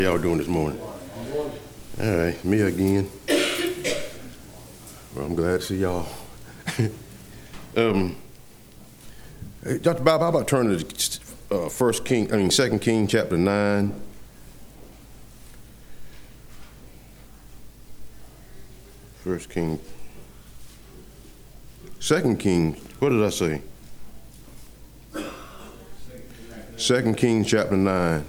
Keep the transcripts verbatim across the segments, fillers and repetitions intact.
How y'all doing this morning? All right, me again. Well, I'm glad to see y'all. um, hey, Doctor Bob, how about turning to uh, First King, I mean Second King, chapter nine. First King, Second King. What did I say? Second King, chapter nine.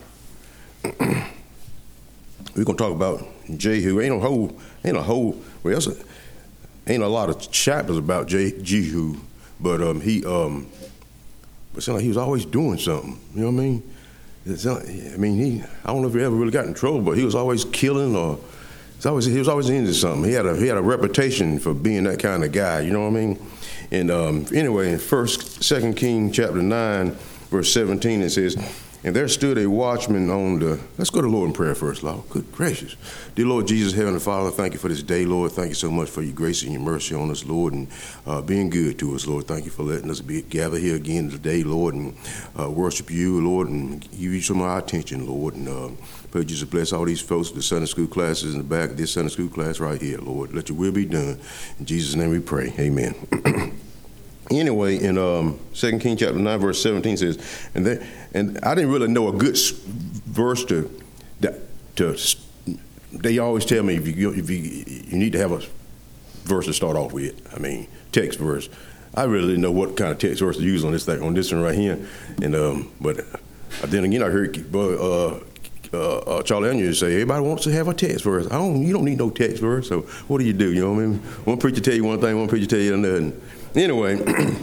We're gonna talk about Jehu. Ain't a whole, ain't a whole. Well, a, ain't a lot of chapters about Je- Jehu, but um, he um, it sounded like he was always doing something. You know what I mean? It sounded, I mean, he. I don't know if he ever really got in trouble, but he was always killing or. It's always, he was always into something. He had a he had a reputation for being that kind of guy. You know what I mean? And um, anyway, in First, Second King chapter nine, verse seventeen, it says. And there stood a watchman on the, let's go to the Lord in prayer first, Lord. Good gracious. Dear Lord Jesus, Heavenly Father, thank you for this day, Lord. Thank you so much for your grace and your mercy on us, Lord, and uh, being good to us, Lord. Thank you for letting us be gather here again today, Lord, and uh, worship you, Lord, and give you some of our attention, Lord. And uh, pray Jesus bless all these folks, the Sunday school classes in the back of this Sunday school class right here, Lord. Let your will be done. In Jesus' name we pray. Amen. Anyway, in um, Second King chapter nine, verse seventeen says, and there, and I didn't really know a good verse to, to. They always tell me if you if you you need to have a verse to start off with. I mean, text verse. I really didn't know what kind of text verse to use on this thing, on this one right here. And um, but then again, I heard uh, uh, uh, Charlie Onion say everybody wants to have a text verse. I don't. You don't need no text verse. So what do you do? You know what I mean? One preacher tell you one thing, one preacher tell you another. Anyway,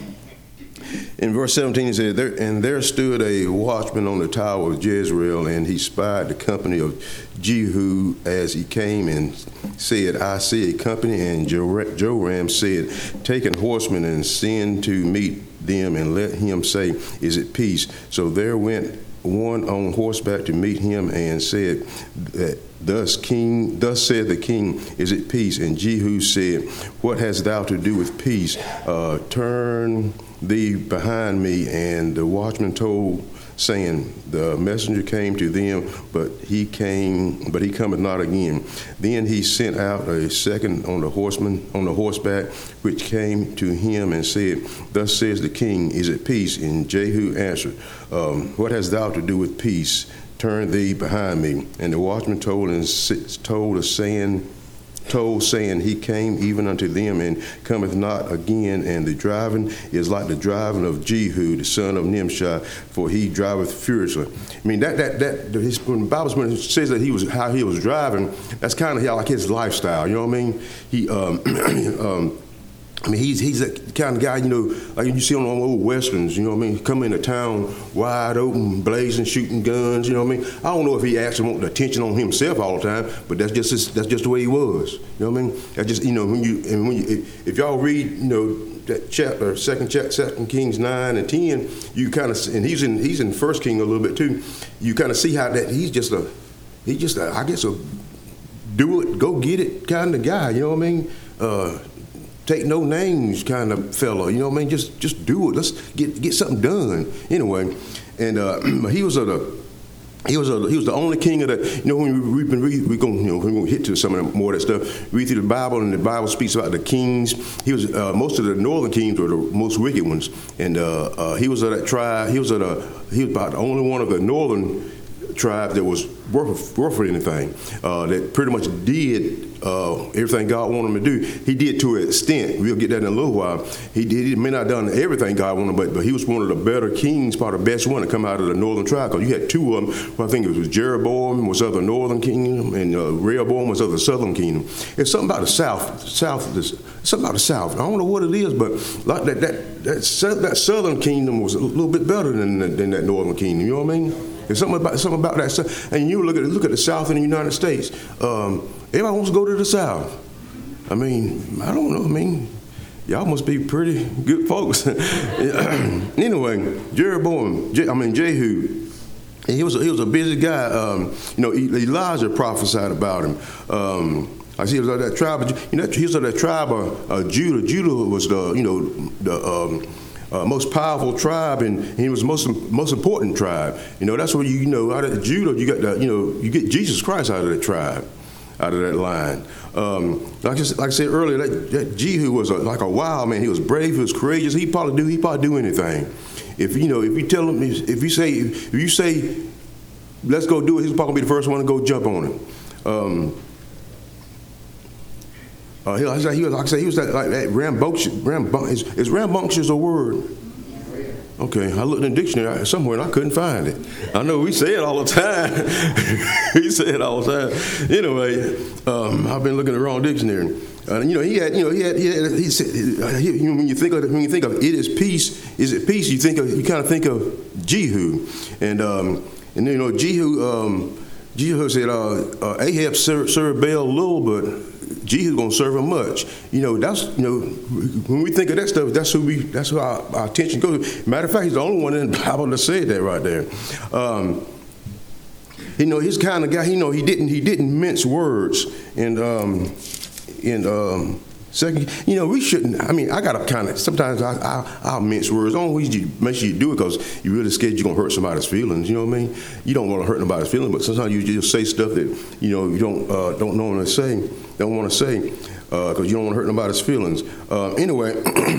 in verse seventeen, it says, there, and there stood a watchman on the tower of Jezreel, and he spied the company of Jehu as he came and said, I see a company. And Joram said, take an horseman and send to meet them, and let him say, is it peace? So there went one on horseback to meet him and said that thus king thus said the king, is it peace? And Jehu said, what hast thou to do with peace? Uh, turn thee behind me. And the watchman told, saying, the messenger came to them, but he came, but he cometh not again. Then he sent out a second on the horseman, on the horseback, which came to him and said, thus says the king, is it peace? And Jehu answered, um, what hast thou to do with peace? Turn thee behind me. And the watchman told and told a saying, told saying, he came even unto them and cometh not again. And the driving is like the driving of Jehu, the son of Nimshi, for he driveth furiously. I mean, that that that his, when the Bible when it says that he was how he was driving, that's kind of how like his lifestyle. You know what I mean? He um, um I mean, he's he's that kind of guy, you know, like you see on old westerns, you know what I mean? Come into town wide open, blazing, shooting guns, you know what I mean? I don't know if he actually wanted attention on himself all the time, but that's just his, that's just the way he was. You know what I mean? That just, you know, when you and when you if, if y'all read, you know, that chapter, second chapter, Second Kings nine and ten, you kind of, and he's in he's in First King a little bit too. You kind of see how that he's just a he's just a, I guess a do it, go get it kind of guy. You know what I mean? Uh, Take no names kind of fella, you know what I mean? Just just do it. Let's get get something done. Anyway, and uh, he was a he was a he was the only king of the. You know, when we, we've been reading, we're going you know we're going to hit to some of the, more of that stuff. Read through the Bible, and the Bible speaks about the kings. He was uh, most of the northern kings were the most wicked ones, and uh, uh, he was of that tribe. He was of the he was about the only one of the northern tribe that was worth worth anything. Uh, that pretty much did. Uh, everything God wanted him to do, he did to an extent. We'll get that in a little while. He did. He may not have done everything God wanted, but but he was one of the better kings, probably the best one to come out of the northern tribe. Because you had two of them. Well, I think it was Jeroboam was of the northern kingdom, and uh, Rehoboam was of the southern kingdom. It's something about the south. South. This, something about the south. I don't know what it is, but like that that that, that southern kingdom was a little bit better than than that northern kingdom. You know what I mean? There's something about something about that. And you look at look at the South in the United States. Um, everybody wants to go to the South. I mean, I don't know. I mean, y'all must be pretty good folks. Anyway, Jeroboam. I mean Jehu. He was a, he was a busy guy. Um, you know, Elijah prophesied about him. Um, I see he was of that tribe. Of, you know, he was of that tribe of uh, Judah. Judah was the you know the. Um, uh, most powerful tribe, and he was most most important tribe. You know, that's where you, you know, out of Judah, you got the, you know, you get Jesus Christ out of that tribe, out of that line. Um, like, I, like I said earlier, that, that Jehu was a, like a wild man. He was brave. He was courageous. He probably do. He probably do anything. If you know, if you tell him, if you say, if you say, let's go do it, he's probably be the first one to go jump on it. Um, uh, he, like I said, he was, like I said, he was that, like that rambunctious. Rambunctious is, is rambunctious a word? Okay, I looked in the dictionary somewhere and I couldn't find it. I know we say it all the time. We say it all the time. Anyway, um, I've been looking at the wrong dictionary. Uh, you know, he had, you know, he had, he had, he said, he, when you think of, when you think of it is peace, is it peace? You think of, you kind of think of Jehu, and um, and you know, Jehu, um, Jehu said, uh, uh, Ahab served, served Baal little, but Jehu's gonna serve him much. You know, that's, you know, when we think of that stuff, that's who we, that's who our, our attention goes. Matter of fact, he's the only one in the Bible that said that right there. Um, you know, he's kind of guy. You know, he didn't, he didn't mince words, and. Um, In um, second, you know, we shouldn't. I mean, I gotta kind of. Sometimes I, I I'll mince words. Always you make sure you do it because you're really scared you're gonna hurt somebody's feelings. You know what I mean? You don't want to hurt nobody's feelings, but sometimes you just say stuff that you know you don't uh, don't know what to say, don't want to say because uh, you don't want to hurt nobody's feelings. Uh, anyway.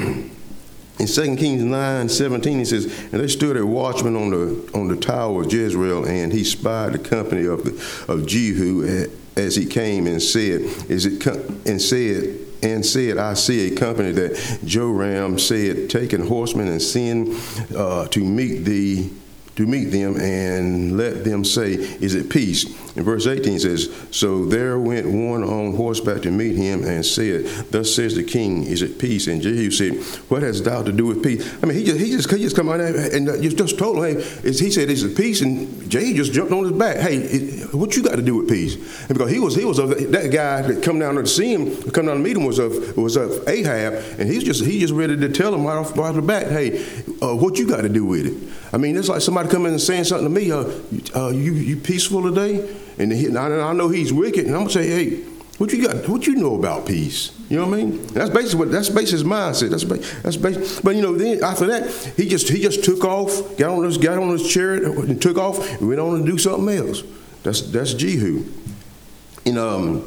In Second Kings nine seventeen, it says, and they stood a watchman on the on the tower of Jezreel, and he spied the company of the, of Jehu as he came and said, "Is it and said and said I see a company that Joram said, taking horsemen and send uh, to meet thee." to meet them and let them say, is it peace? And verse eighteen says, so there went one on horseback to meet him and said, thus says the king, is it peace? And Jehu said, what hast thou to do with peace? I mean, he just he just, he just come out and just, just told him, hey, is, he said, is it peace? And Jehu just jumped on his back. Hey, it, what you got to do with peace? And because he was he was of that guy that come down to see him, come down to meet him was of was of Ahab, and he's just he just ready to tell him right off, right off the bat, hey, uh, what you got to do with it? I mean, it's like somebody coming and saying something to me, uh, uh, you you peaceful today? And, he, and I, I know he's wicked, and I'm gonna say, hey, what you got? What you know about peace? You know what I mean? And that's basically what that's basically his mindset. That's that's basic. But you know, then after that, he just he just took off, got on his got on his chariot, and took off, and went on to do something else. That's that's Jehu. In um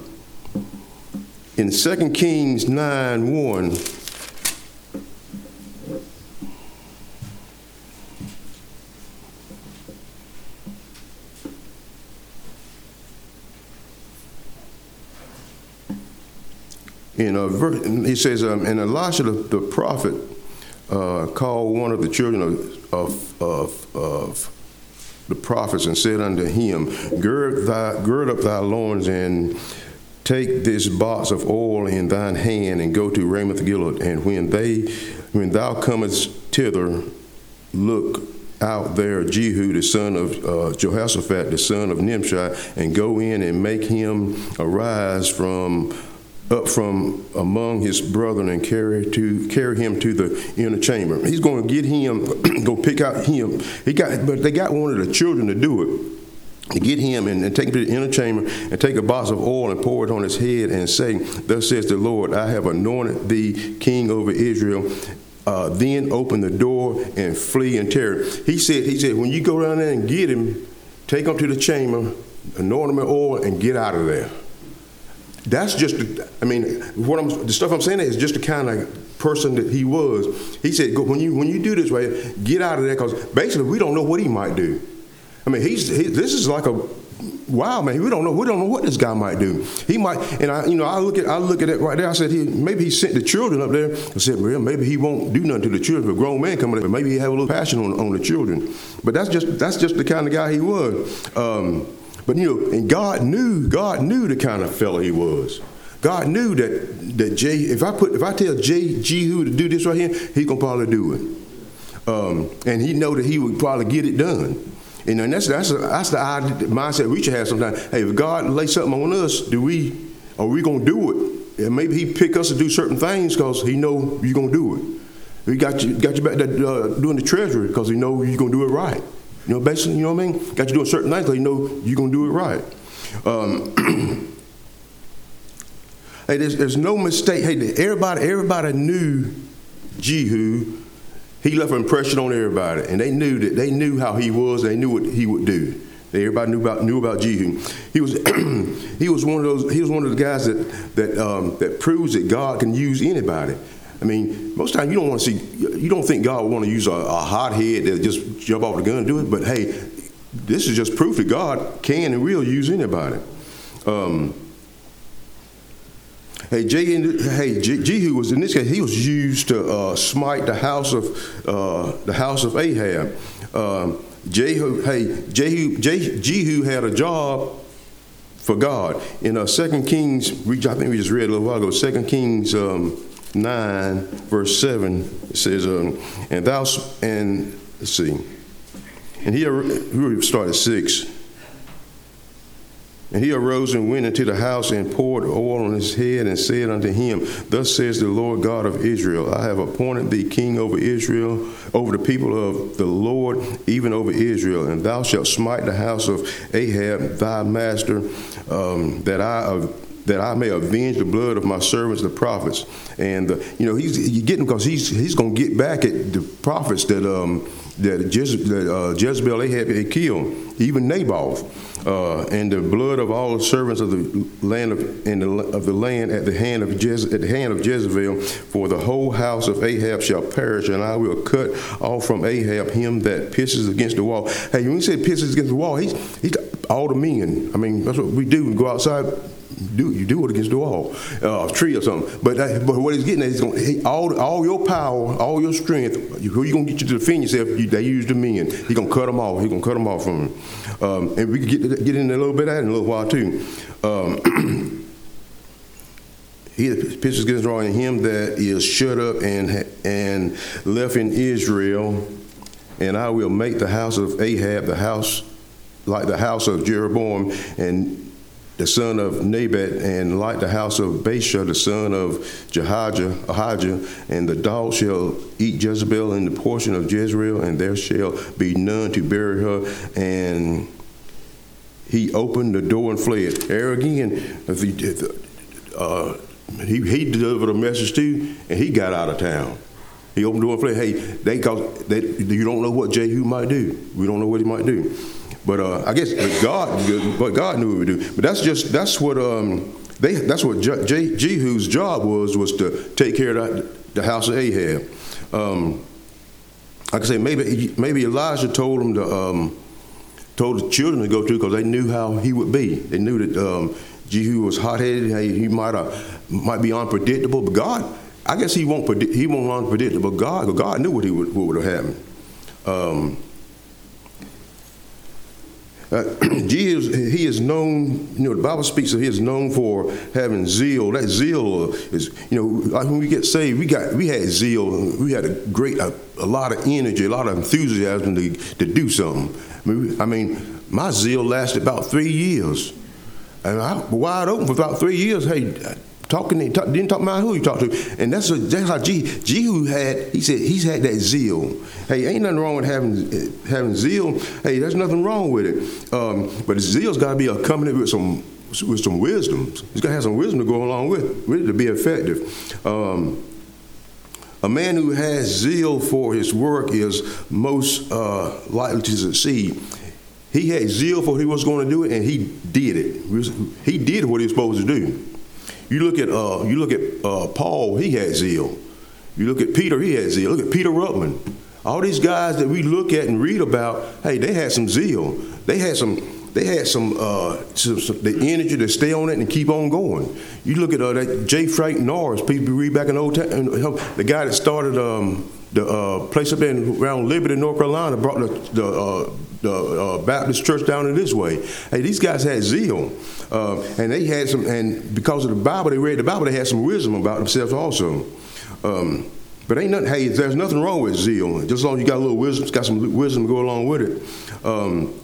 in Second Kings nine one. In a verse, he says, um, and Elisha the, the prophet uh, called one of the children of, of, of, of the prophets and said unto him, gird, thy, gird up thy loins and take this box of oil in thine hand and go to Ramoth Gilead. And when they, when thou comest thither, look out there Jehu, the son of uh, Jehoshaphat, the son of Nimshi, and go in and make him arise from up from among his brethren and carry to carry him to the inner chamber. He's going to get him, go pick out him. He got, but they got one of the children to do it. To get him and, and take him to the inner chamber and take a box of oil and pour it on his head and say, thus says the Lord, I have anointed thee king over Israel. Uh, then open the door and flee in terror. He said, he said, when you go down there and get him, take him to the chamber, anoint him with oil, and get out of there. That's just, I mean, what I'm, the stuff I'm saying is just the kind of person that he was. He said, when you when you do this way, get out of there, because basically we don't know what he might do. I mean, he's he, this is like a wow, man. We don't know. We don't know what this guy might do. He might, and I, you know, I look at I look at it right there. I said, he maybe he sent the children up there. I said, well, maybe he won't do nothing to the children. If a grown man coming up, maybe he have a little passion on on the children. But that's just that's just the kind of guy he was. Um, But, you know, and God knew, God knew the kind of fellow he was. God knew that, that Jay, if I put, if I tell Jay, Jehu to do this right here, he's going to probably do it. Um, and he know that he would probably get it done. You know, and that's, that's, a, that's the mindset we should have sometimes. Hey, if God lay something on us, do we, are we going to do it? And maybe he pick us to do certain things because he know you're going to do it. He got you, got you back there uh, doing the treasury because he know you're going to do it right. You know, basically, you know what I mean? Got you doing certain things because you know you're going to do it right. Um, hey, there's, there's no mistake. Hey, everybody, everybody knew Jehu. he left an impression on everybody, and they knew that they knew how he was. They knew what he would do. Everybody knew about knew about Jehu. He was he was one of those. He was one of the guys that that um, that proves that God can use anybody. I mean, most times you don't want to see, you don't think God would want to use a, a hothead that just jump off the gun and do it. But hey, this is just proof that God can and will use anybody. Um, hey, Jehu, hey, Jehu was in this case. He was used to uh, smite the house of uh, the house of Ahab. Um, Jehu, hey, Jehu, Jehu, Jehu had a job for God in uh, Second Kings. We, I think we just read a little while ago. Second Kings. Um, nine verse seven, it says, um, and thou, and let's see, and he, we started six, and he arose and went into the house and poured oil on his head and said unto him, thus says the Lord God of Israel, I have appointed thee king over Israel, over the people of the Lord, even over Israel, and thou shalt smite the house of Ahab, thy master, um, that I of that I may avenge the blood of my servants, the prophets. And, uh, you know, he's you get him because he's he's going to get back at the prophets that um, that, Jeze, that uh, Jezebel Ahab had killed, even Naboth, uh, and the blood of all the servants of the land of, and the, of the land at the hand of Jeze, at the hand of Jezebel. For the whole house of Ahab shall perish, and I will cut off from Ahab him that pisses against the wall. Hey, when you say pisses against the wall, he's he's all the men. I mean, that's what we do. We go outside. Do you do it against the wall, uh, tree or something? But uh, but what he's getting at is going he, all all your power, all your strength. Who you gonna get you to defend yourself? You, they use the men. He gonna cut them off. He gonna cut them off from him. Um, and we can get get in a little bit of that in a little while too. Um, he that pisses against the wall, and him that is shut up and and left in Israel, and I will make the house of Ahab the house like the house of Jeroboam and the son of Nebat, and like the house of Baasha, the son of Jehaja, Ahijah, and the dog shall eat Jezebel in the portion of Jezreel, and there shall be none to bury her. And he opened the door and fled. There again, uh, he, he delivered a message too, and he got out of town. He opened the door and fled. Hey, they, cause they, you don't know what Jehu might do. We don't know what he might do. But uh, I guess God, but God knew what he would do. But that's just that's what um, they that's what Je- Je- Jehu's job was was to take care of the, the house of Ahab. Um, like I say, maybe maybe Elijah told him to um, told the children to go to because they knew how he would be. They knew that um, Jehu was hot-headed. He, he might uh, might be unpredictable. But God, I guess he won't predict, he won't unpredictable. God, God knew what he would what would have happened. Um, Uh, Jehu, he is known, you know, the Bible speaks of he is known for having zeal. That zeal is, you know, like when we get saved, we got, we had zeal. We had a great, a, a lot of energy, a lot of enthusiasm to, to do something. I mean, I mean, my zeal lasted about three years. And I was wide open for about three years. Hey, talking, talk, didn't talk about who you talked to. And that's, a, that's how Jehu, Jehu had, he said, he's had that zeal. Hey, ain't nothing wrong with having having zeal. Hey, there's nothing wrong with it. Um, but zeal's got to be accompanied with some with some wisdom. He's got to have some wisdom to go along with, with it to be effective. Um, a man who has zeal for his work is most uh, likely to succeed. He had zeal for what he was going to do it, and he did it. He did what he was supposed to do. You look at uh, you look at uh, Paul. He had zeal. You look at Peter. He had zeal. Look at Peter Ruckman. All these guys that we look at and read about, hey, they had some zeal. They had some, they had some, uh, some, some the energy to stay on it and keep on going. You look at uh, that J. Frank Norris. People read back in the old time, the guy that started um, the uh, place up there around Liberty, North Carolina, brought the the, uh, the uh, Baptist church down in this way. Hey, these guys had zeal, uh, and they had some, and because of the Bible, they read the Bible, they had some wisdom about themselves also. Um, But ain't nothing, hey, there's nothing wrong with zeal. Just as long as you got a little wisdom, got some wisdom to go along with it. Um,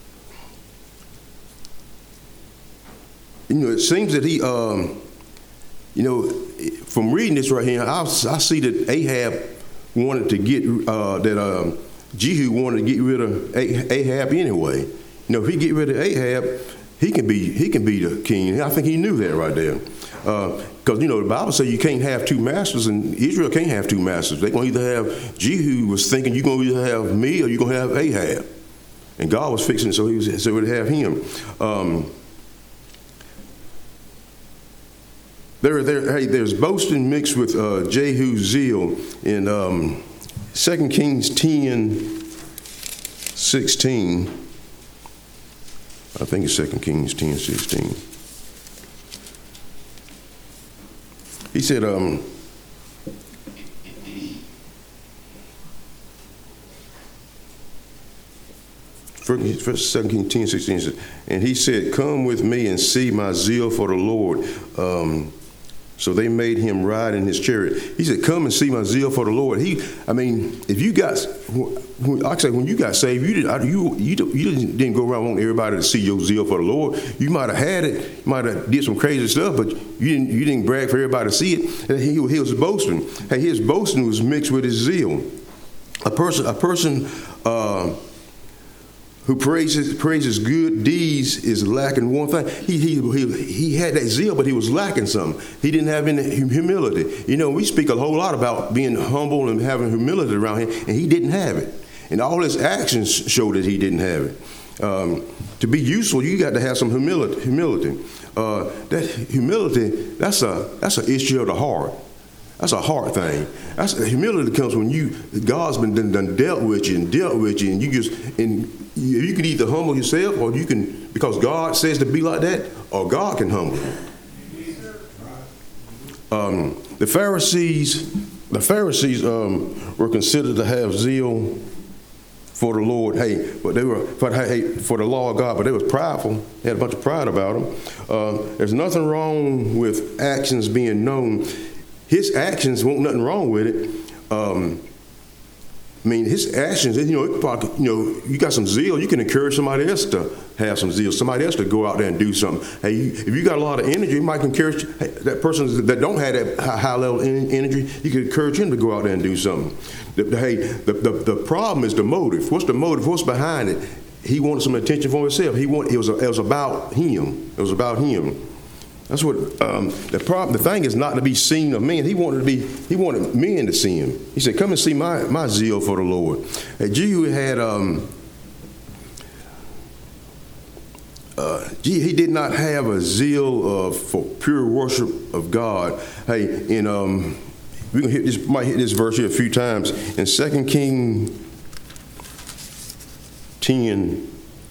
you know, it seems that he, um, you know, from reading this right here, I, I see that Ahab wanted to get, uh, that um, Jehu wanted to get rid of Ahab anyway. You know, if he get rid of Ahab, he can be he can be the king. I think he knew that right there. Because, uh, you know, the Bible says you can't have two masters, and Israel can't have two masters. They're going to either have, Jehu was thinking you're going to either have me or you're going to have Ahab. And God was fixing it so he was so would have him. Um, there, there, hey, there's boasting mixed with uh, Jehu's zeal in um, Second Kings ten sixteen. I think it's Second Kings ten sixteen. He said, um, First, Second Kings ten sixteen, and he said, "Come with me and see my zeal for the Lord." Um, so they made him ride in his chariot. He said, "Come and see my zeal for the Lord." He, I mean, if you got, like I say, when you got saved, you didn't, you you you didn't go around wanting everybody to see your zeal for the Lord. You might have had it, you might have did some crazy stuff, but you didn't you didn't brag for everybody to see it. And he, he was boasting. Hey, his boasting was mixed with his zeal. A person, a person. Uh, who praises praises good deeds is lacking one thing. He, he he he had that zeal, but he was lacking something. He didn't have any humility. You know, we speak a whole lot about being humble and having humility around him, and he didn't have it. And all his actions show that he didn't have it. Um, to be useful, you got to have some humility. Humility. Uh, that humility, that's a that's an issue of the heart. That's a hard thing. That's humility comes when you God's been done, done dealt with you and dealt with you, and you just and you, you can either humble yourself, or you can, because God says to be like that, or God can humble you. Um, the Pharisees, the Pharisees um, were considered to have zeal for the Lord. Hey, but they were for, hey, for the law of God, but they was prideful. They had a bunch of pride about them. Uh, there's nothing wrong with actions being known. His actions won't nothing wrong with it. Um, I mean, his actions, you know, it probably, you know, you got some zeal, you can encourage somebody else to have some zeal, somebody else to go out there and do something. Hey, you, if you got a lot of energy, you might encourage hey, that person that don't have that high, high level energy, you can encourage him to go out there and do something. The, the, hey, the, the, the problem is the motive. What's the motive? What's behind it? He wanted some attention for himself. He wanted, it was, it was about him. It was about him. That's what um, the problem. The thing is not to be seen of men. He wanted to be. He wanted men to see him. He said, "Come and see my, my zeal for the Lord." Hey, Jehu had. Um, uh, he did not have a zeal uh, for pure worship of God. Hey, in um, we can hit this. Might hit this verse here a few times in Second Kings ten.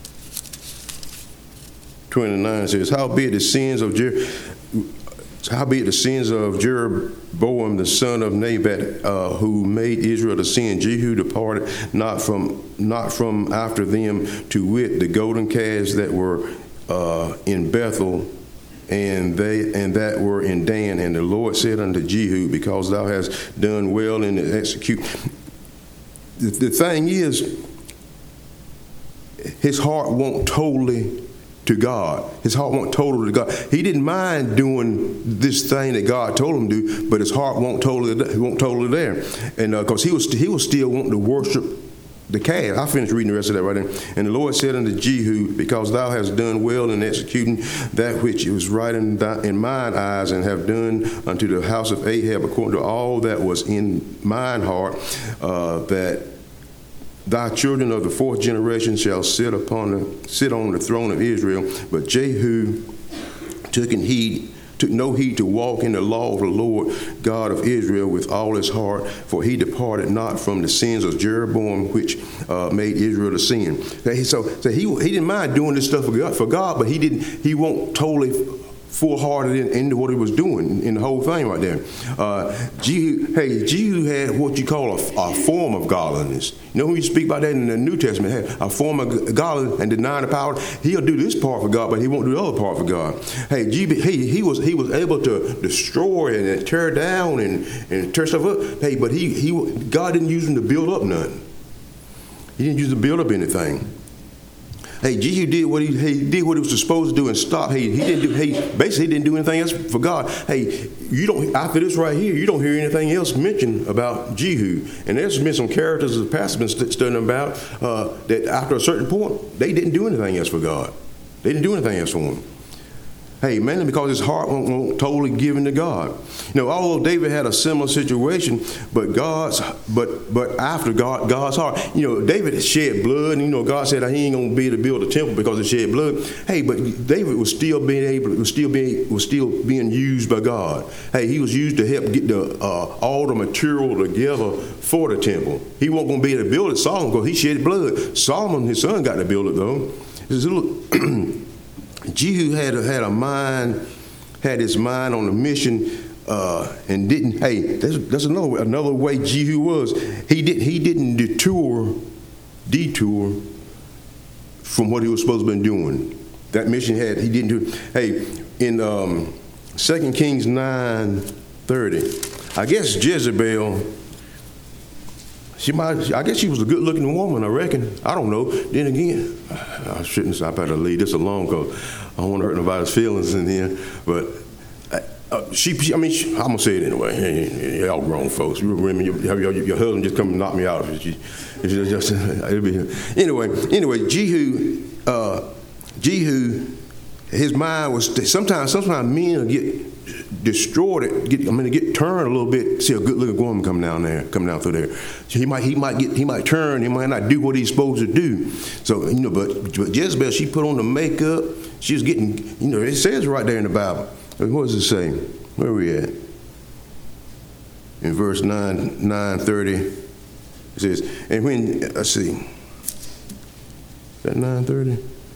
twenty-nine says, "Howbeit the sins of Jer- howbeit the sins of Jeroboam the son of Nebat, uh, who made Israel to sin, Jehu departed not from not from after them, to wit, the golden calves that were uh, in Bethel, and they and that were in Dan. And the Lord said unto Jehu, because thou hast done well in the execute." The, the thing is, his heart won't totally to God. His heart won't totally to God. He didn't mind doing this thing that God told him to do, but his heart won't totally, he won't totally there. And because uh, he was he was still wanting to worship the calf. I finished reading the rest of that right there. And the Lord said unto Jehu, because thou hast done well in executing that which was right in, thy, in mine eyes, and have done unto the house of Ahab according to all that was in mine heart, uh, that thy children of the fourth generation shall sit upon the, sit on the throne of Israel. But Jehu took and heed, took no heed to walk in the law of the Lord God of Israel with all his heart, for he departed not from the sins of Jeroboam, which uh, made Israel to sin. So, so he he didn't mind doing this stuff for God, for God, but he didn't. He won't totally full-hearted in, into what he was doing in the whole thing right there. Uh, Jehu, hey, Jehu had what you call a, a form of godliness. You know when you speak about that in the New Testament, hey, a form of godliness and denying the power. He'll do this part for God, but he won't do the other part for God. Hey, Jehu, he, he was he was able to destroy and tear down and, and tear stuff up. Hey, but he he God didn't use him to build up nothing. He didn't use him to build up anything. Hey, Jehu did what he, he did what he was supposed to do and stop. Hey, he didn't do. Hey, basically, he didn't do anything else for God. Hey, you don't after this right here, you don't hear anything else mentioned about Jehu. And there's been some characters the pastor's been studying about uh, that after a certain point, they didn't do anything else for God. They didn't do anything else for him. Hey, mainly because his heart wasn't, wasn't totally given to God. You know, although David had a similar situation, but God's, but but after God, God's heart, you know, David shed blood, and you know, God said he ain't gonna be able to build a temple because he shed blood. Hey, but David was still being able, was still being, was still being used by God. Hey, he was used to help get the uh, all the material together for the temple. He wasn't gonna be able to build it, Solomon, because he shed blood. Solomon, his son, got to build it though. This little Jehu had a, had a mind, had his mind on the mission, uh, and didn't. Hey, that's, that's another another way Jehu was. He did he didn't detour, detour from what he was supposed to be doing. That mission had he didn't do. Hey, in um, Second Kings nine thirty, I guess Jezebel. She might. I guess she was a good-looking woman. I reckon. I don't know. Then again, I shouldn't. I better leave this alone because I don't want to hurt nobody's feelings in here. But uh, she, she. I mean, she, I'm gonna say it anyway. Y'all grown folks. You remember your, your, your husband just come and knock me out if she, if she just. It'll be anyway. Anyway, Jehu. Uh, Jehu. His mind was. Sometimes. Sometimes men get destroyed. Get, I mean, get turned a little bit. See a good-looking woman come down there, come down through there. So he might, he might get, he might turn. He might not do what he's supposed to do. So you know, but, but Jezebel, she put on the makeup. She was getting, you know, it says right there in the Bible. What does it say? Where are we at? In verse nine, nine thirty, it says, and when let's see, is that nine thirty?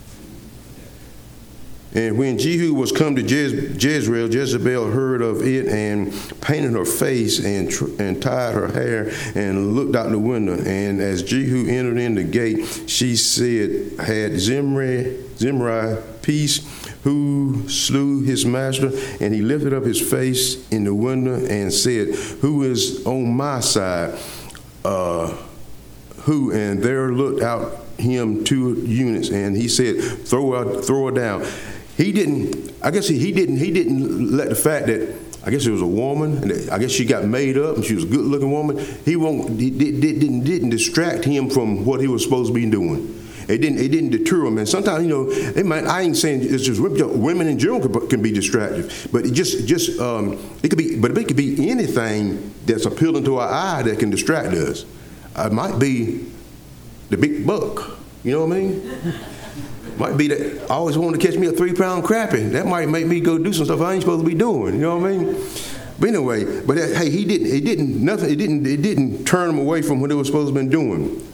And when Jehu was come to Jez- Jezreel, Jezebel heard of it and painted her face and tr- and tied her hair and looked out the window. And as Jehu entered in the gate, she said, had Zimri, Zimri peace, who slew his master? And he lifted up his face in the window and said, who is on my side? Uh, who? And there looked out him two eunuchs, and he said, throw her, throw her down. He didn't, I guess he, he didn't, he didn't let the fact that, I guess it was a woman, and I guess she got made up, and she was a good-looking woman. He won't, he didn't, didn't distract him from what he was supposed to be doing. It didn't, it didn't deter him. And sometimes, you know, it might, I ain't saying it's just women in general can, can be distracted, but it just, just, um, it could be, but it could be anything that's appealing to our eye that can distract us. It might be the big buck, you know what I mean? Might be that I always wanted to catch me a three-pound crappie. That might make me go do some stuff I ain't supposed to be doing. You know what I mean? But anyway, but that, hey, he didn't. It didn't. Nothing. It didn't. It didn't turn him away from what he was supposed to be doing.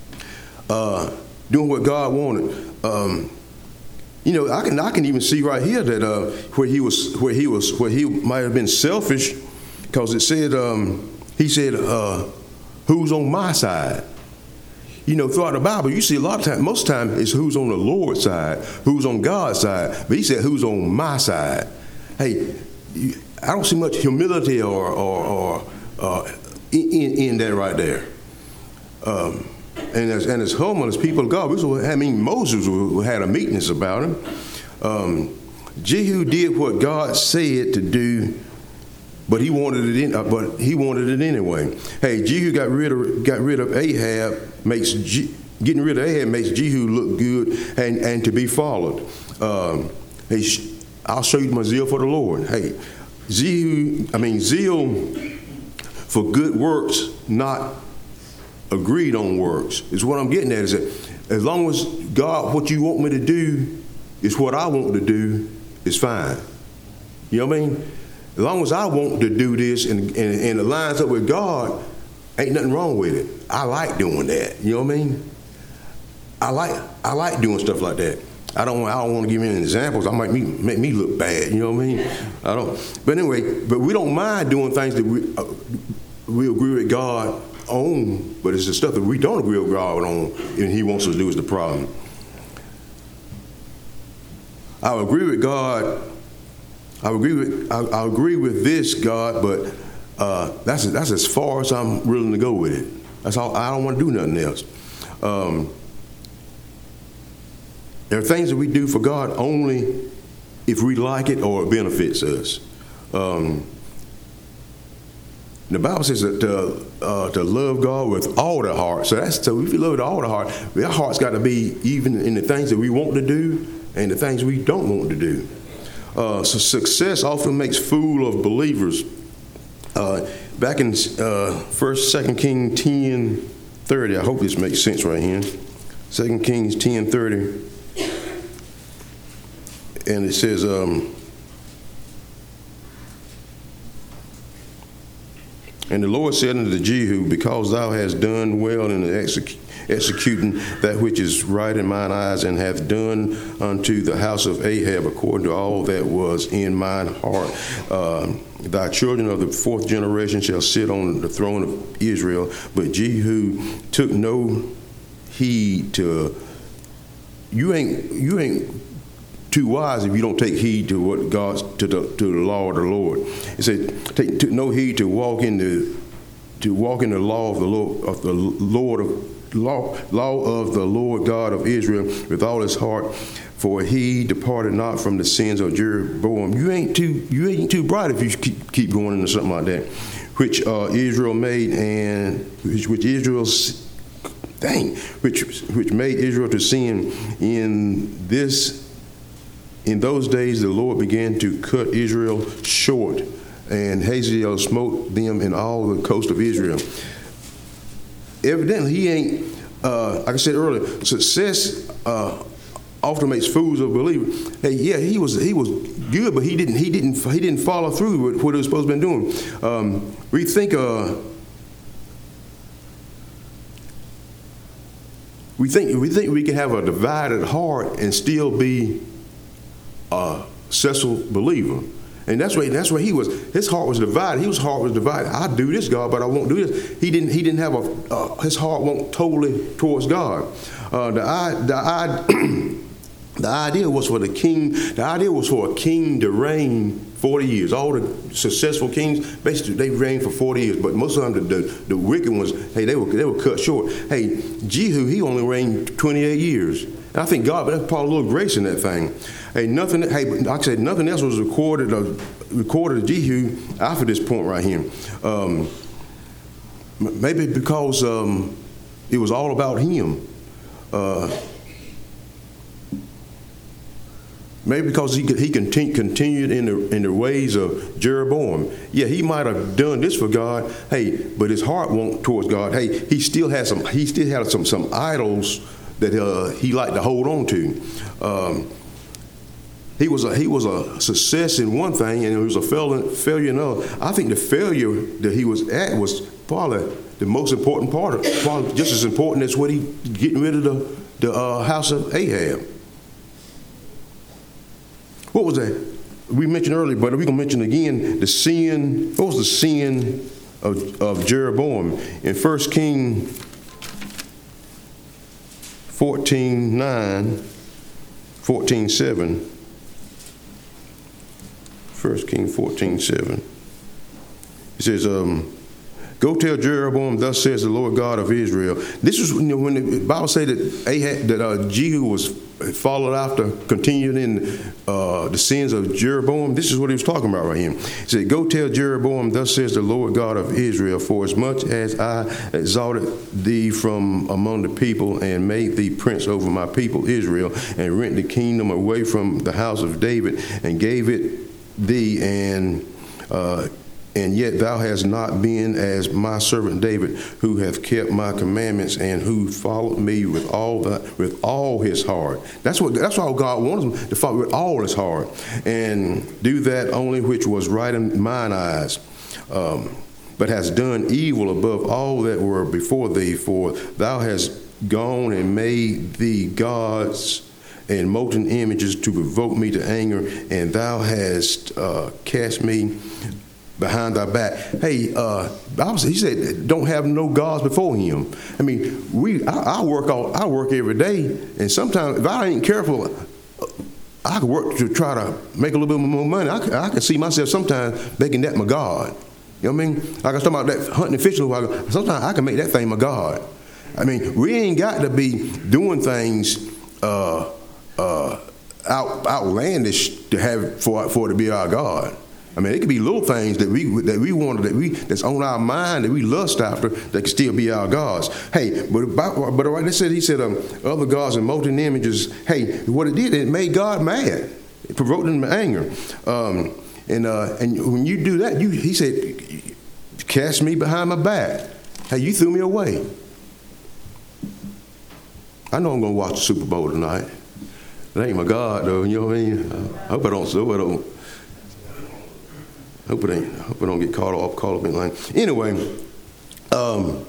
Uh, doing what God wanted. Um, you know, I can. I can even see right here that uh, where he was, where he was, where he might have been selfish, because it said, um, he said, uh, "Who's on my side?" You know, throughout the Bible, you see a lot of times, most of the time, it's who's on the Lord's side, who's on God's side. But he said, who's on my side? Hey, I don't see much humility or, or, or uh, in, in that right there. Um, and as and as humble as people of God, we, I mean, Moses had a meekness about him. Um, Jehu did what God said to do, but he wanted it in. Uh, but he wanted it anyway. Hey, Jehu got rid of got rid of Ahab. Makes G, getting rid of Ahab makes Jehu look good and, and to be followed. Um, hey, I'll show you my zeal for the Lord. Hey, Jehu, I mean zeal for good works, not agreed on works. Is what I'm getting at. Is that as long as God, what you want me to do is what I want to do, is fine. You know what I mean? As long as I want to do this and, and, and it lines up with God, ain't nothing wrong with it. I like doing that. You know what I mean? I like I like doing stuff like that. I don't I don't want to give any examples. I might me, make me look bad. You know what I mean? I don't. But anyway, but we don't mind doing things that we uh, we agree with God on. But it's the stuff that we don't agree with God on, and He wants us to do is the problem. I agree with God. I agree with I, I agree with this, God, but uh, that's that's as far as I'm willing to go with it. That's all. I don't want to do nothing else. Um, there are things that we do for God only if we like it or it benefits us. Um, the Bible says that to, uh, to love God with all the heart. So that's so if you love with all the heart, our heart's got to be even in the things that we want to do and the things we don't want to do. Uh, so success often makes fool of believers. Uh, back in uh, First, Second Kings ten thirty, I hope this makes sense right here. Second Kings ten thirty, and it says, um, and the Lord said unto Jehu, because thou hast done well in the exec- executing that which is right in mine eyes, and hath done unto the house of Ahab according to all that was in mine heart, uh, thy children of the fourth generation shall sit on the throne of Israel. But Jehu took no heed to, you ain't, you ain't too wise if you don't take heed to what God's, to the, to the law of the Lord. It said, take took no heed to walk in the, to walk in the law of the Lord, of the Lord of law, law of the Lord God of Israel with all his heart, for he departed not from the sins of Jeroboam. You ain't too, you ain't too bright if you keep, keep going into something like that, which uh, Israel made, and which, which Israel's dang, which which made Israel to sin. In this, in those days, the Lord began to cut Israel short, and Hazael smote them in all the coast of Israel. Evidently, he ain't, uh, like I said earlier, success uh, often makes fools of believers. Hey, yeah, he was he was good, but he didn't he didn't he didn't follow through with what he was supposed to be doing. Um, we think uh, we think we think we can have a divided heart and still be a successful believer. And that's why that's why he was. His heart was divided. His heart was divided. I do this, God, but I won't do this. He didn't. He didn't have a. Uh, his heart won't totally towards God. Uh, the I, the I, the idea was for the king. The idea was for a king to reign forty years. All the successful kings, basically, they reigned for forty years. But most of them, the, the, the wicked ones, hey, they were they were cut short. Hey, Jehu, he only reigned twenty-eight years. And I think God, but that's probably a little grace in that thing. Hey, nothing. Hey, like I said, nothing else was recorded. Uh, recorded of Jehu after this point right here. Um, maybe because um, it was all about him. Uh, maybe because he he continu- continued in the in the ways of Jeroboam. Yeah, he might have done this for God. Hey, but his heart won't towards God. Hey, he still has some. He still had some some idols that uh, he liked to hold on to. Um, He was a he was a success in one thing, and he was a failure failure in another. I think the failure that he was at was probably the most important part of, probably just as important as what he getting rid of the the uh, house of Ahab. What was that? We mentioned earlier, but we're gonna mention again the sin. What was the sin of of Jeroboam in First Kings fourteen nine, fourteen seven. First Kings fourteen seven. It says, um, go tell Jeroboam, thus says the Lord God of Israel. This is, you know, when the Bible said that Ahab, that uh, Jehu was followed after, continued in uh, the sins of Jeroboam. This is what he was talking about right here. He said, go tell Jeroboam, thus says the Lord God of Israel, for as much as I exalted thee from among the people and made thee prince over my people Israel, and rent the kingdom away from the house of David and gave it thee, and uh, and yet thou hast not been as my servant David, who hath kept my commandments and who followed me with all the with all his heart. That's what that's why God wants him to follow with all his heart, and do that only which was right in mine eyes. Um, but hast done evil above all that were before thee, for thou hast gone and made thee gods and molten images to provoke me to anger, and thou hast uh, cast me behind thy back. Hey, uh, he said, don't have no gods before him. I mean, we I, I work all I work every day, and sometimes if I ain't careful, I could work to try to make a little bit more money. I, I can see myself sometimes making that my God. You know what I mean? Like I was talking about that hunting and fishing. Sometimes I can make that thing my God. I mean, we ain't got to be doing things Uh, Uh, out, outlandish to have for for it to be our God. I mean, it could be little things that we that we want that we that's on our mind that we lust after that can still be our gods. Hey, but about, but right, they said he said um, other gods and molten images. Hey, what it did, it made God mad. It provoked him to anger. Um, and uh, and when you do that, you he said, cast me behind my back. Hey, you threw me away. I know I'm gonna watch the Super Bowl tonight. It ain't my God though. You know what I mean? I hope I don't. So I don't. Hope it ain't. Hope I don't get caught off, caught up in line. Anyway, um,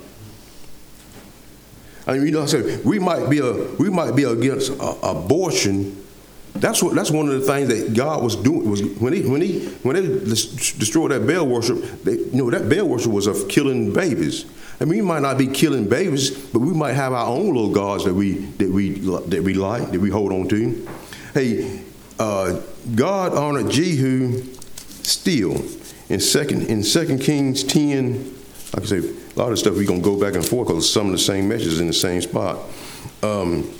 I mean, you know, I said we might be a we might be against uh, abortion. That's what. That's one of the things that God was doing. Was when he when he when they destroyed that Baal worship. They, you know, that Baal worship was of killing babies. I mean, we might not be killing babies, but we might have our own little gods that we that we that we like, that we hold on to. Hey, uh, God honored Jehu still in second in Second Kings ten. Like I say, a lot of stuff we're gonna go back and forth because some of the same messages in the same spot. Um,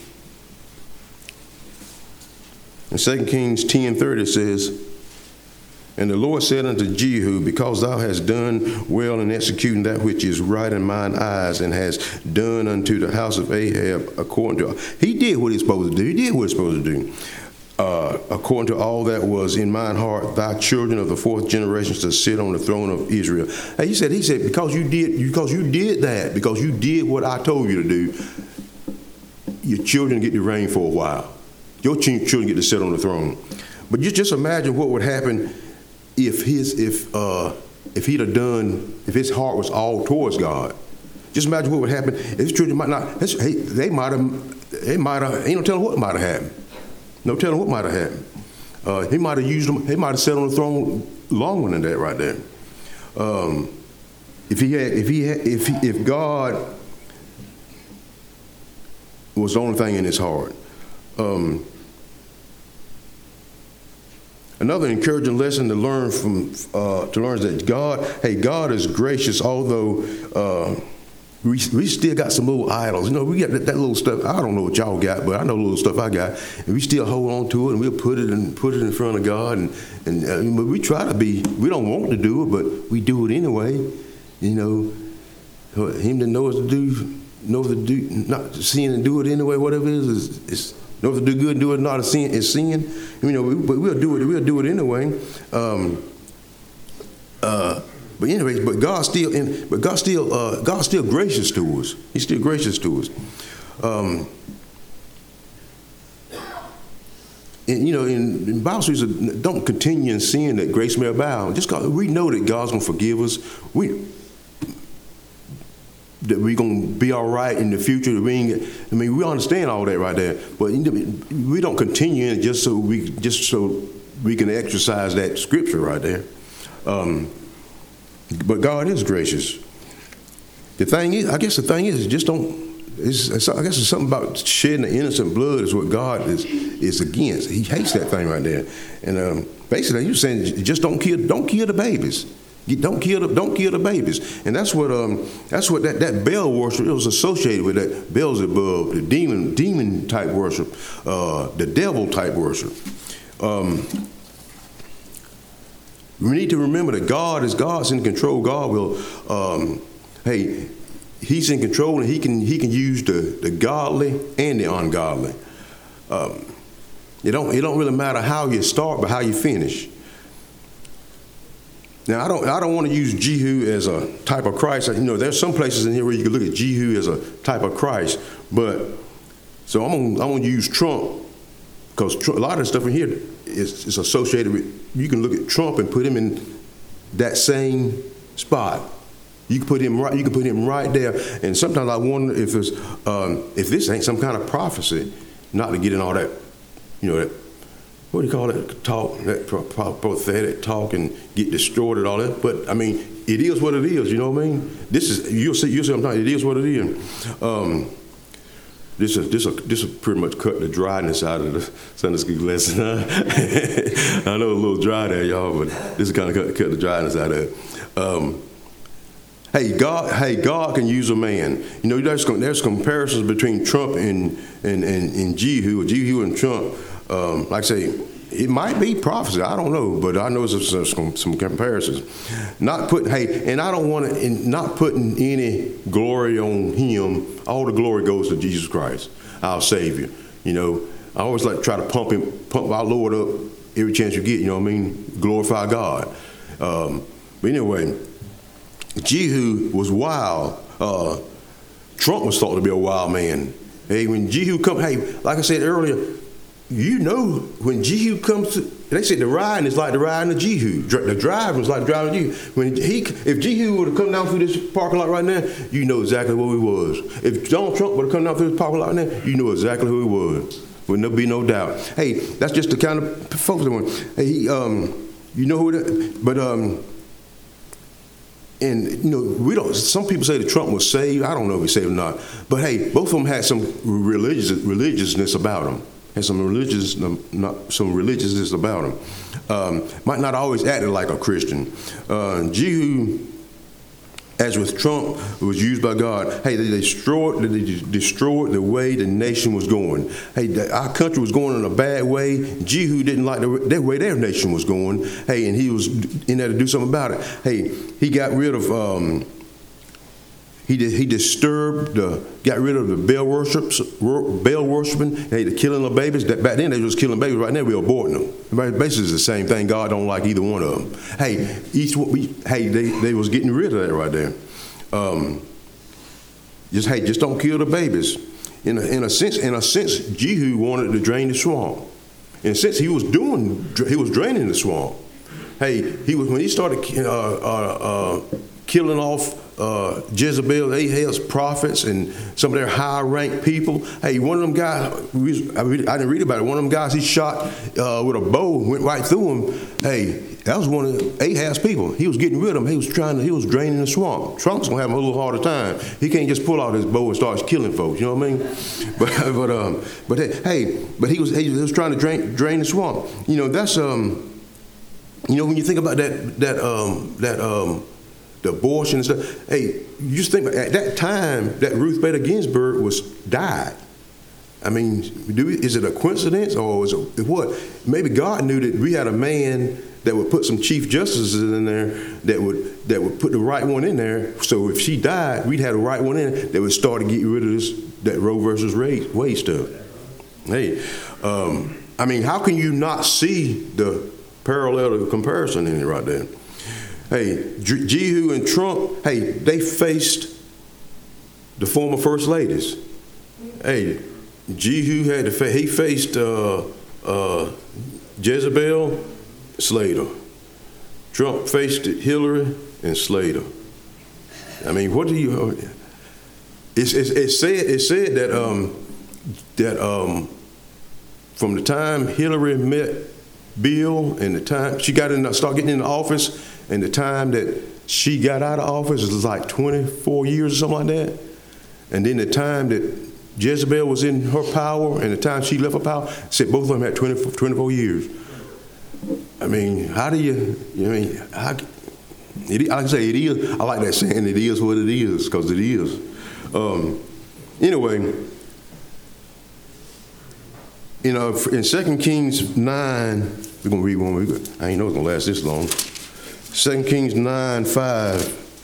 in Second Kings ten thirty it says, and the Lord said unto Jehu, because thou hast done well in executing that which is right in mine eyes, and hast done unto the house of Ahab according to, he did what he's supposed to do. He did what he's supposed to do. Uh, according to all that was in mine heart, thy children of the fourth generation to sit on the throne of Israel. And he said, he said, because you did, because you did that, because you did what I told you to do, your children get to reign for a while. Your children get to sit on the throne. But you just imagine what would happen if his, if, uh, if he'd have done, if his heart was all towards God. Just imagine what would happen. His children might not, hey, they might have, they might have, ain't no telling what might have happened. No telling what might have happened. Uh, he might have used them. He might have sat on the throne longer than that, right there. Um, if he had, if he had, if he, if God was the only thing in his heart. Um, another encouraging lesson to learn from uh, to learn is that God, hey, God is gracious, although. Uh, We, we still got some little idols. You know, we got that, that little stuff. I don't know what y'all got, but I know the little stuff I got. And we still hold on to it, and we'll put it and put it in front of God. And, and uh, we try to be, we don't want to do it, but we do it anyway. You know, him that knows to do, knows to do, not to sin and do it anyway, whatever it is, is, is knows to do good and do it not a sin, is sin. You know, we, but we'll do it, we'll do it anyway. Um, uh, But anyways, but God still, in, but God still, uh, God's still gracious to us. He's still gracious to us. Um, and you know, in, in Bible says, don't continue in sin that grace may abound. Just cause we know that God's gonna forgive us. We that we're gonna be all right in the future. That we ain't, I mean, we understand all that right there. But we don't continue in it just so we just so we can exercise that scripture right there. Um, But God is gracious. The thing is, I guess the thing is, just don't. It's, it's, I guess it's something about shedding the innocent blood is what God is is against. He hates that thing right there. And um, basically, you're saying just don't kill, don't kill the babies. Don't kill the, don't kill the babies. And that's what um, that's what that, that Baal worship, it was associated with, that Beelzebub, the demon demon type worship, uh, the devil type worship. Um, We need to remember that God is God's in control. God will, um, hey, He's in control, and He can He can use the, the godly and the ungodly. Um, it don't it don't really matter how you start, but how you finish. Now I don't I don't want to use Jehu as a type of Christ. You know, there's some places in here where you can look at Jehu as a type of Christ, but so I'm gonna I'm gonna use Trump because a lot of the stuff in here is, is associated with. You can look at Trump and put him in that same spot. You can put him right. You can put him right there. And sometimes I wonder if it's um, if this ain't some kind of prophecy, not to get in all that, you know, that what do you call that talk, that prophetic talk, and get destroyed and all that. But I mean, it is what it is. You know what I mean? This is you'll see. You'll see. I'm talking. It is what it is. Um, This will, this will, this will pretty much cut the dryness out of the Sunday school lesson. Huh? I know a little dry there, y'all, but this will kind of cut, cut the dryness out of it. Um, hey, God, hey, God can use a man. You know, there's there's comparisons between Trump and and and, and Jehu, or Jehu and Trump. Um, like I say, It might be prophecy. I don't know, but I know some, some, some comparisons. Not putting, hey, and I don't want to, not putting any glory on him. All the glory goes to Jesus Christ, our Savior. You know, I always like to try to pump him, pump our Lord up every chance you get. You know what I mean? Glorify God. Um, but anyway, Jehu was wild. Uh, Trump was thought to be a wild man. Hey, when Jehu come, hey, like I said earlier. You know, when Jehu comes to, they said the riding is like the riding of Jehu. The driving is like driving Jehu. When he, if Jehu would have come down through this parking lot right now, you know exactly what he was. If Donald Trump would have come down through this parking lot right now, you know exactly who he was. Would there be no doubt. Hey, that's just the kind of folks that want. Hey, he, um, you know who that? But um, and you know, we don't. Some people say that Trump was saved. I don't know if he's saved or not. But hey, both of them had some religious religiousness about them. Had some religious, not some religiousness about him. Um, might not always acted like a Christian. Uh, Jehu, as with Trump, was used by God. Hey, they destroyed, they destroyed the way the nation was going. Hey, the, our country was going in a bad way. Jehu didn't like the, the way their nation was going. Hey, and he was in there to do something about it. Hey, he got rid of. Um, He did, he disturbed, uh, got rid of the Baal worships, Baal worshiping, hey, the killing of babies. That back then they was killing babies. Right now we're aborting them. Basically, it's the same thing. God don't like either one of them. Hey, each we, hey, they, they was getting rid of that right there. Um, just hey, just don't kill the babies. In a, in a sense, in a sense, Jehu wanted to drain the swamp. In a sense, he was doing, he was draining the swamp. Hey, he was when he started uh, uh, uh, killing off. Uh, Jezebel, Ahab's prophets, and some of their high-ranked people. Hey, one of them guys, I didn't read about it, one of them guys he shot uh, with a bow, went right through him. Hey, that was one of Ahab's people. He was getting rid of them. He was trying to, he was draining the swamp. Trump's gonna have a little harder time. He can't just pull out his bow and start killing folks, you know what I mean? But, but, um, but hey, but he was, he was trying to drain, drain the swamp. You know, that's, um, you know, when you think about that, that, um, that, um, the abortion and stuff. Hey, you just think at that time that Ruth Bader Ginsburg was died. I mean, do we, is it a coincidence or is it what? Maybe God knew that we had a man that would put some chief justices in there that would that would put the right one in there. So if she died, we'd have the right one in that would start to get rid of this that Roe versus Wade stuff. Hey, um, I mean, how can you not see the parallel or comparison in it right there? Hey, Jehu and Trump, hey, they faced the former first ladies. Hey, Jehu had to fa- he faced uh, uh, Jezebel, Slater. Trump faced Hillary and Slater. I mean, what do you? It's, it's, it said it said that um, that um, from the time Hillary met Bill and the time she got in, start getting in the office. And the time that she got out of office was like twenty-four years or something like that. And then the time that Jezebel was in her power and the time she left her power, said both of them had twenty, twenty-four years. I mean, how do you, I mean, how, it, I say it is, I like that saying, it is what it is, because it is. Um, anyway, you know, in Second Kings nine, we're going to read one, I ain't know it's going to last this long. Second Kings nine five.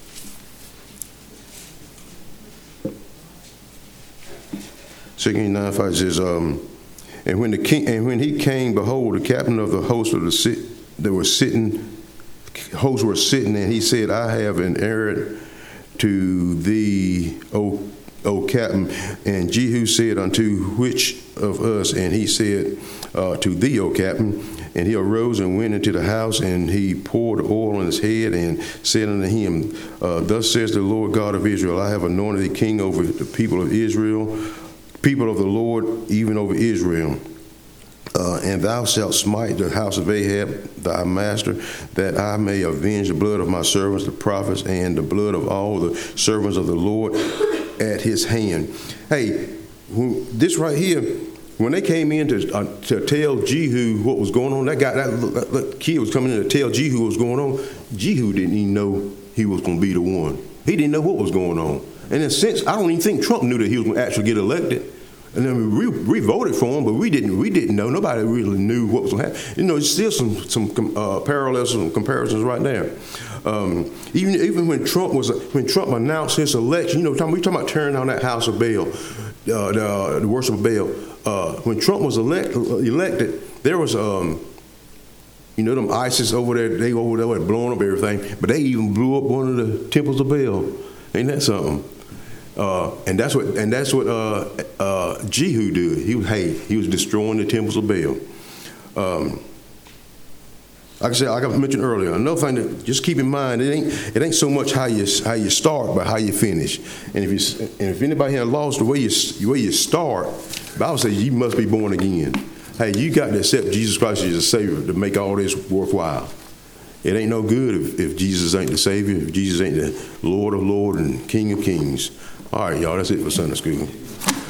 Second Kings nine five says, um, and when the king and when he came, behold, the captain of the host of the sit that were sitting, hosts were sitting, and he said, I have an errand to thee, O O captain. And Jehu said unto which of us? And he said, uh, to thee, O captain. And he arose and went into the house, and he poured oil on his head and said unto him, uh, thus says the Lord God of Israel, I have anointed thee king over the people of Israel, people of the Lord, even over Israel. Uh, and thou shalt smite the house of Ahab, thy master, that I may avenge the blood of my servants, the prophets, and the blood of all the servants of the Lord at his hand. Hey, this right here, when they came in to, uh, to tell Jehu what was going on, that guy, that, that, that kid was coming in to tell Jehu what was going on. Jehu didn't even know he was going to be the one. He didn't know what was going on. And in a sense, I don't even think Trump knew that he was going to actually get elected. And then we, we voted for him, but we didn't we didn't know. Nobody really knew what was going to happen. You know, there's still some some uh, parallels and comparisons right there. Um, even even when Trump was when Trump announced his election, you know, we talking about tearing down that house of Baal, uh, the, uh, the worship of Baal. Uh, when Trump was elect, elected, there was um, you know, them ISIS over there. They over there blowing up everything, but they even blew up one of the temples of Baal. Ain't that something? Uh, and that's what and that's what uh, uh, Jehu did. He was hey, he was destroying the temples of Baal. Um, like I said, like I mentioned earlier, another thing that just keep in mind, it ain't it ain't so much how you how you start, but how you finish. And if you and if anybody here lost the way you the way you start, the Bible says you must be born again. Hey, you got to accept Jesus Christ as your Savior to make all this worthwhile. It ain't no good if, if Jesus ain't the Savior, if Jesus ain't the Lord of Lords and King of Kings. All right, y'all, that's it for Sunday school.